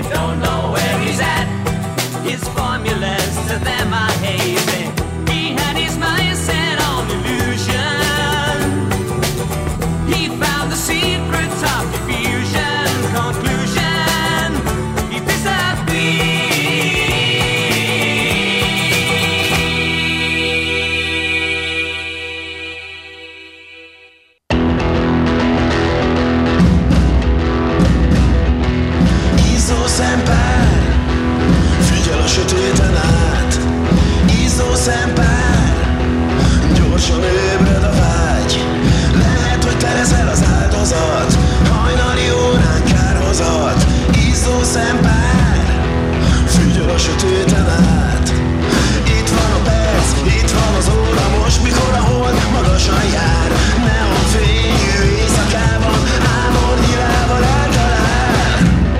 don't know where he's at. His formulas to them are hazy. He had his mind set on illusion. He found the secrets of diffusion. Conclusion, he disappeared. Sötéten át, izzó szempár, gyorsan ébred a vágy. Lehet, hogy te leszel az áldozat, hajnali órán kárhozat. Izzó szempár, figyel a sötéten át. Itt van a perc, itt van az óra, most mikor a hold magasan jár. Neonfényű éjszakában, álmodnyilával eltalál.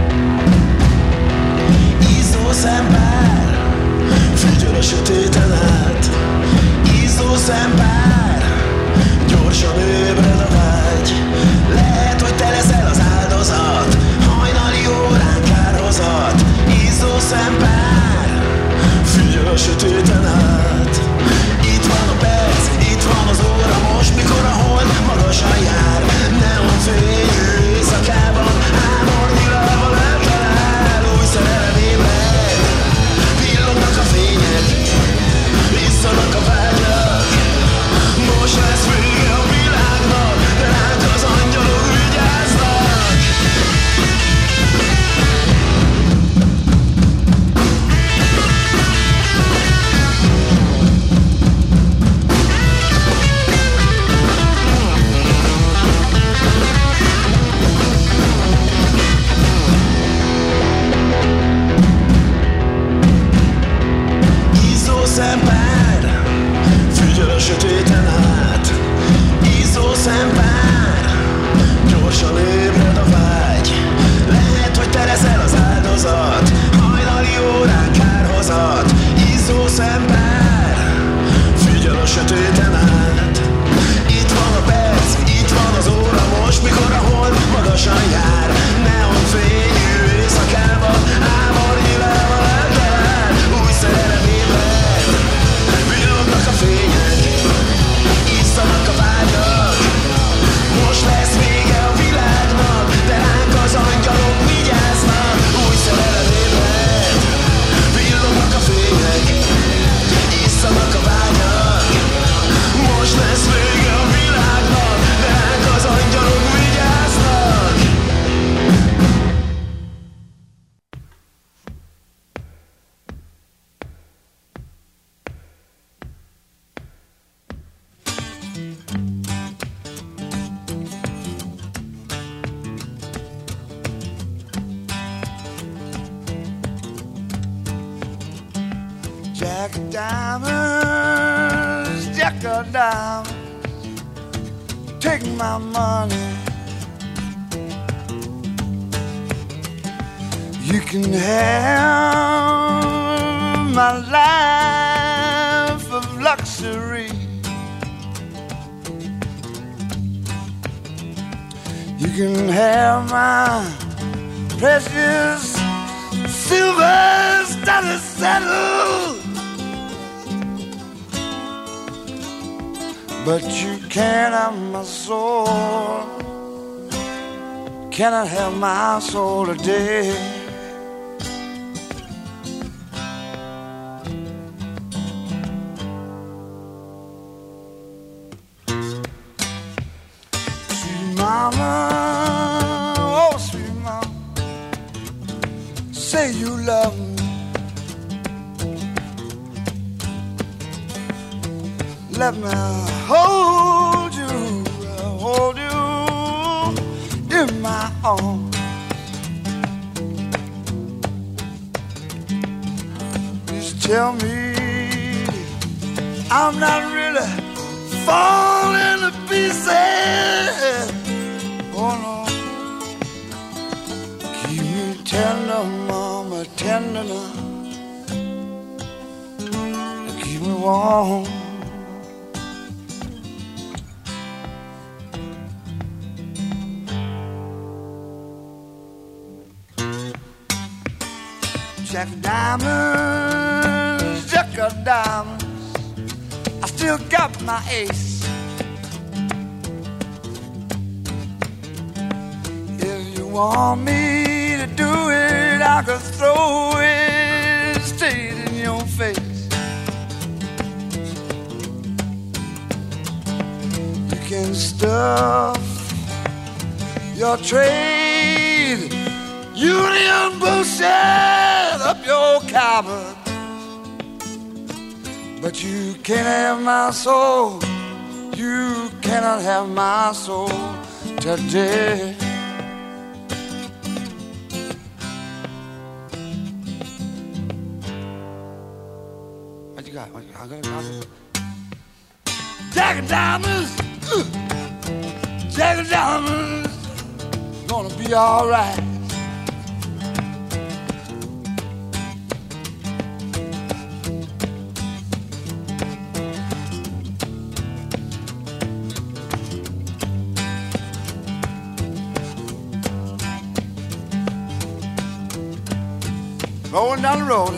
Izzó szempár, figyel a sötéten át. Izzó szempár, gyorsan ébred a vágy. Lehet, hogy te leszel az áldozat, hajnali órán kárhozat. Izzó szempár, figyel a sötéten át. Itt van a perc, itt van az óra, most mikor a hold magasan jár. Neonfényű éjszakában, álmodnyilával eltalál. Új szerelem ébred, villognak a fények, visszanak a vágyak. Most lesz vége a világnak, de ránk az angyalok vigyáznak. Izzó szempár, figyel a sötéten át. Izzó szempár, gyorsan ébred a vágy. Lehet, hogy te leszel az áldozat, hajnali órán kárhozat. Izzó szempár, figyel a sötéten át. Itt van a perc, itt van az óra, most mikor a hold magasan jár. Neonfényű éjszakában, álmodnyilával eltalál. Új szerelem ébred, villognak a fények,isszanak a vágyak. Most lesz vége a világnak, de ránk az angyalok vigyáznak. Új szerelem ébred, villognak a fények,isszanak a vágyak. Most lesz vége a világnak, de ránk az angyalok vigyáznak. Jack of diamonds, Jack of diamonds, take my money. You can have my life of luxury. You can have my precious silver studded saddle. But you can't have my soul, cannot have my soul today. Sweet mama, oh sweet mama, say you love me. Let me hold you in my arms. Please tell me I'm not really falling to pieces. Oh no, keep me tender, mama, tender now. Keep me warm. Jack Diamonds, Jack of Diamonds, I still got my ace. If you want me to do it, I could throw it straight in your face. You can stuff your trade union bullshit up your cupboard, but you can't have my soul. You cannot have my soul today. What you got? Jack of Diamonds, Jack of Diamonds, gonna be all right. Rolling down the road.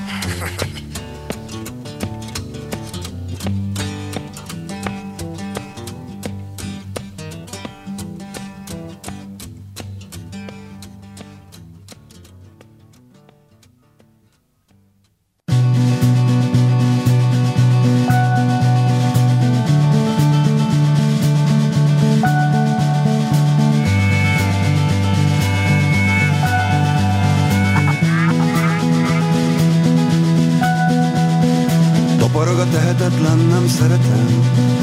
Tehetetlen, nem szeretem.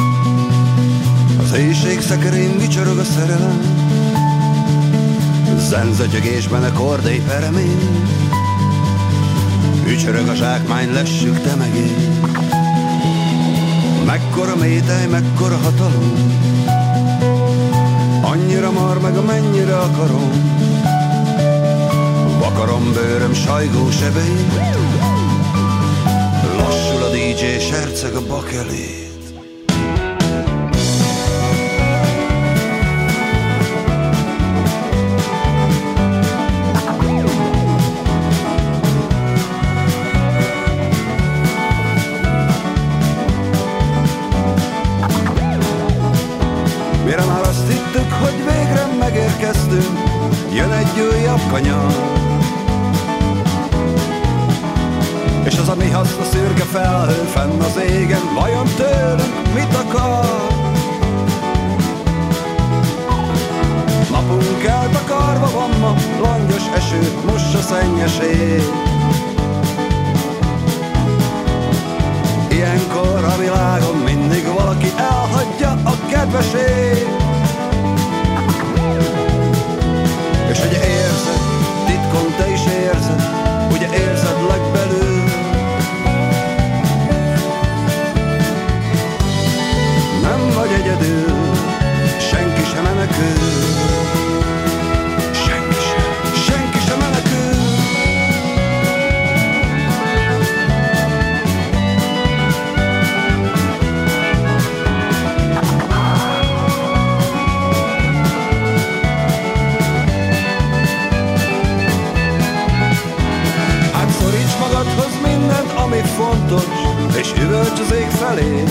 Az éjség szekerén vicsorog a szerelem. Zenzötyögésben a kordély peremény. Ücsörög a zsákmány, lessük te meg én. Mekkora métej, mekkora hatalom. Annyira mar meg, amennyire akarom. Vakarom bőröm sajgó sebein. Lassul a DJ, serceg a bakelét. Mire már azt hittük, hogy végre megérkeztünk, jön egy újabb kanyar. És az a mi haszna szürke felhő fenn az égen, vajon tőlünk mit akar? Napunk eltakarva van ma, langyos esőt mossa szennyes ég. Ilyenkor a világon mindig valaki elhagyja a kedvesét. És ugye érzed, titkon te is érzed, ugye érzed legbelül. Nem vagy egyedül, senki sem menekül. Senki sem menekül. Hát szoríts magadhoz mindent, ami fontos, és üvölts az ég felé.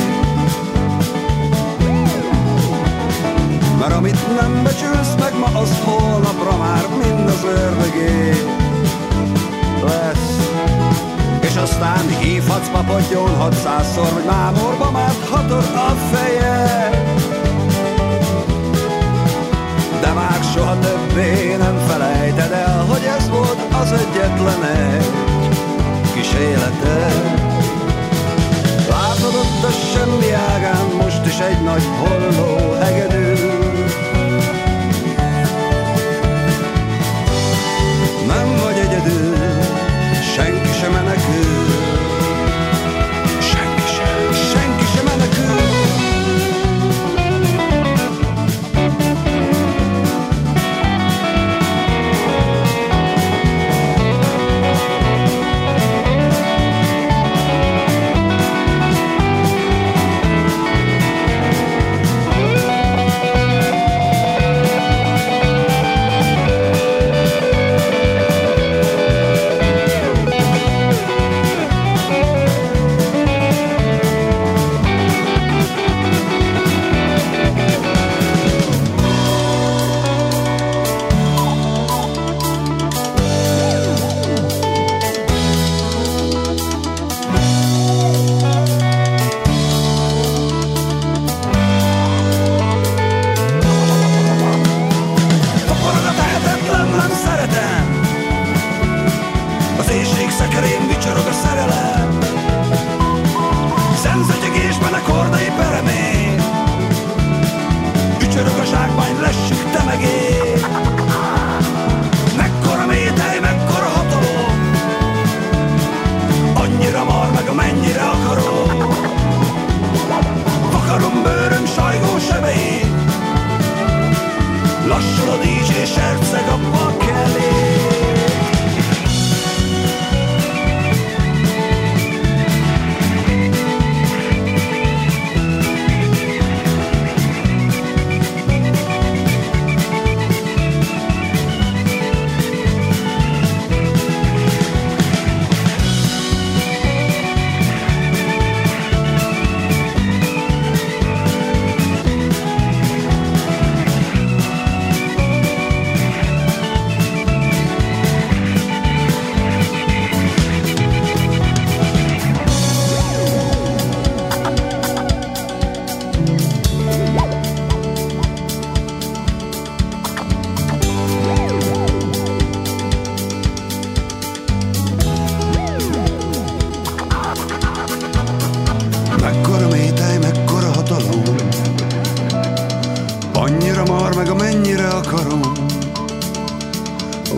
Mert amit nem becsülsz meg ma, az holnapra már mind az ördögé lesz. És aztán hívhatsz papottyón 600-szor, hogy mámorba máthatod a fejed. De már soha többé nem felejted el, hogy ez volt az egyetlen egy kis életed. Látod ott a semmi ágán most is egy nagy holló hegedű. Nem vagy egyedül, senki sem menekül. Senki sem menekül.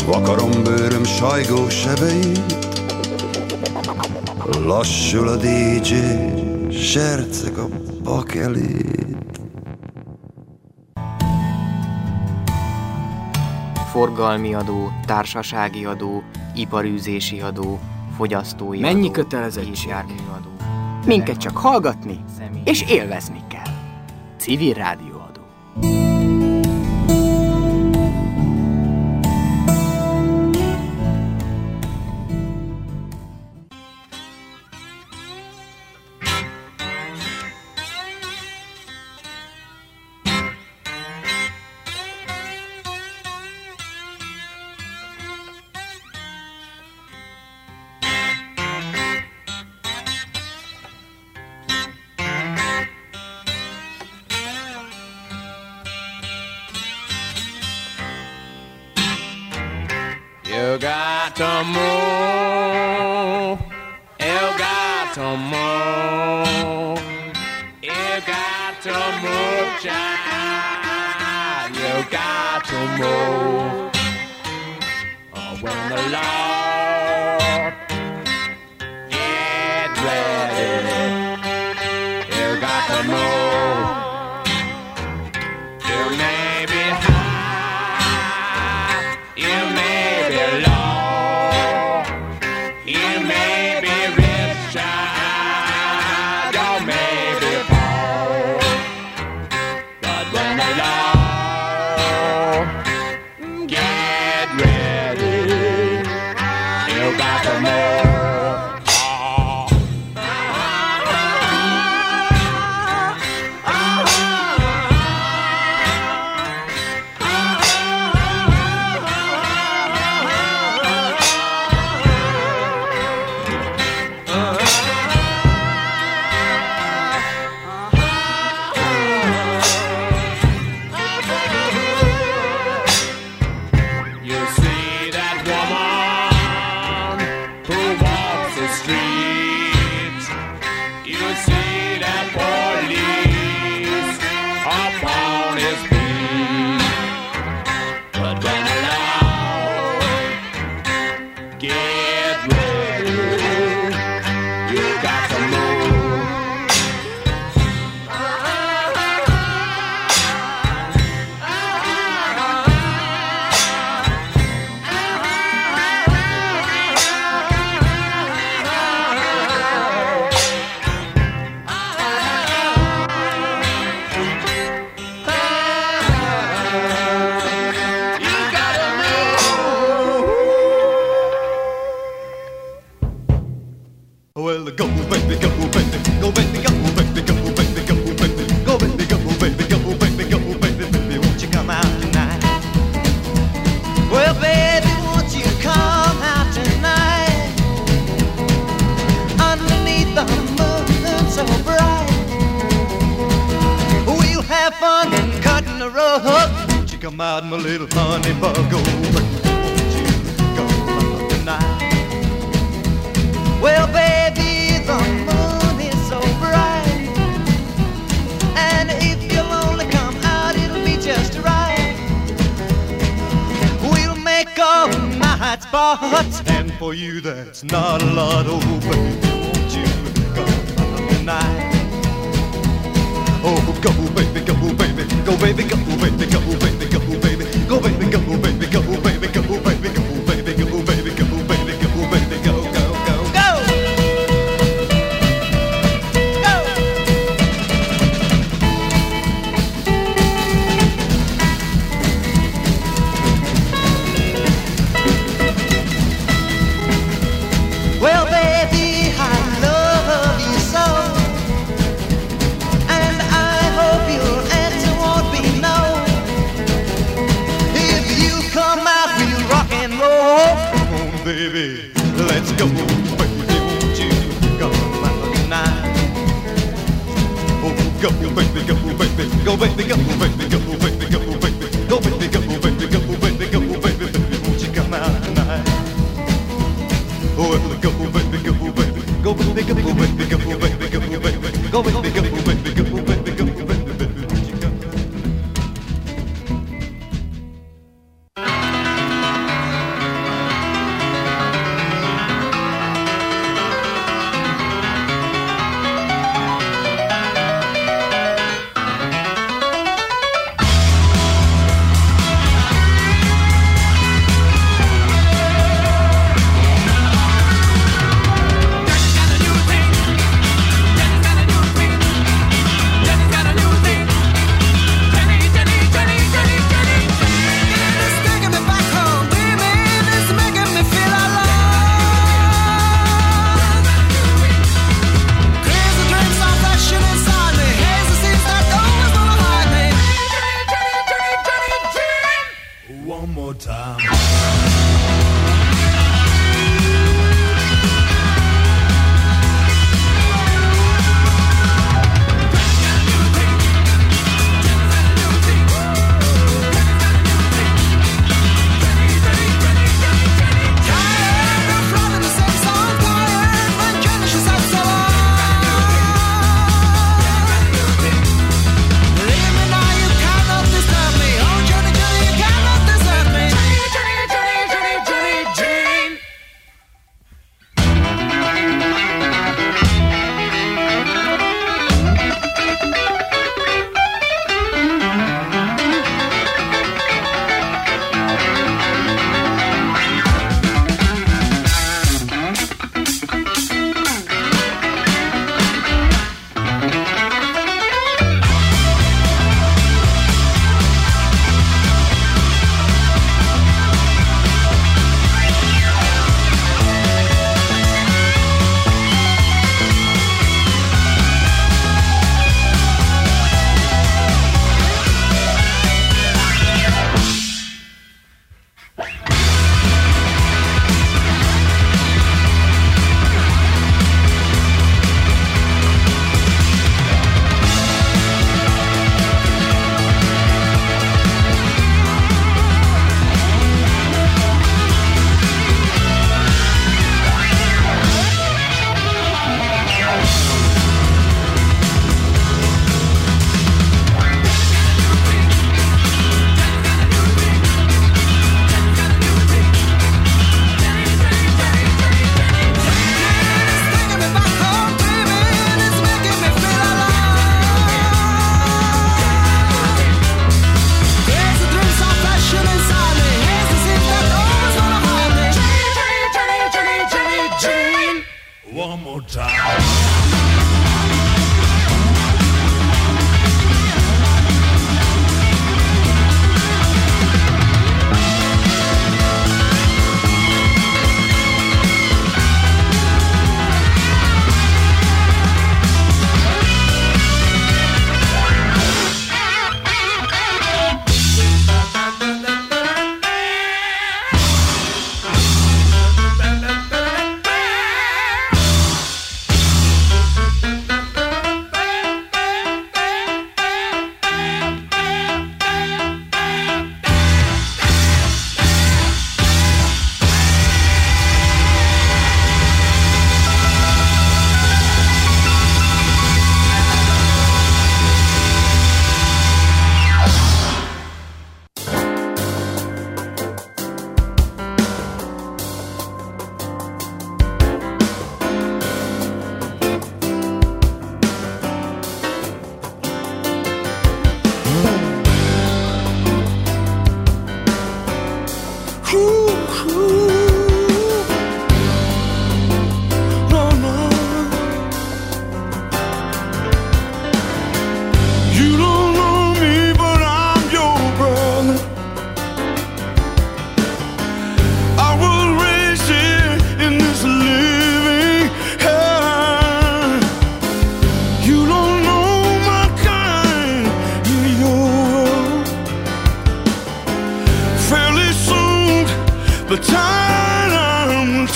vakarom bőröm sajgó sebeit. Lassul a DJ, serceg a bakelét. Forgalmi adó, társasági adó, iparűzési adó, fogyasztói adó. Mennyi kötelezettség? Járműadó. Minket csak hallgatni és élvezni kell. Civil rádióadó. You got to move. You got to move. You got to move, child. You got to move. When the Lord get ready, you got to move. You may be high, you may be low, you may be rich, child, you may be poor, but when the Lord get ready, you got to move. Come out, my little honey bug, oh, won't you come out tonight? Well, baby, the moon is so bright, and if you'll only come out, it'll be just right. We'll make all night spots, and for you that's not a lot, oh, baby, won't you come out tonight? Oh, go baby, go baby, go baby, go baby, go baby, go baby, go baby, go baby, go baby, go baby, go baby, go baby, go baby, go baby, go, go, go, go. Well, baby, I love you so. Baby, let's go, baby, won't you come out tonight? Oh, go, baby, go, baby, go, baby, go, baby, go, baby, go, baby, go, baby, go, baby, go, baby, go, baby, baby, won't you come out tonight? Oh, go, baby, go, baby, go, baby, go, baby, go, baby, go, baby, go, baby, go, baby, go, baby, go, baby, go, baby, baby, won't you come out?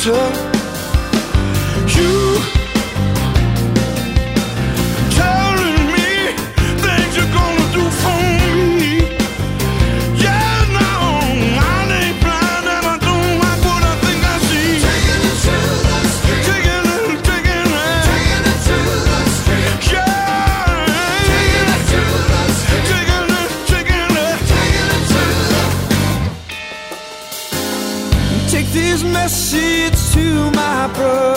future. You telling me things you're gonna do for me. Yeah, no, I ain't blind and I don't like what I think I see. Taking it to the street. Taking it to the street. Yeah. Taking it to the street. Taking it to the. Take this message to my brother.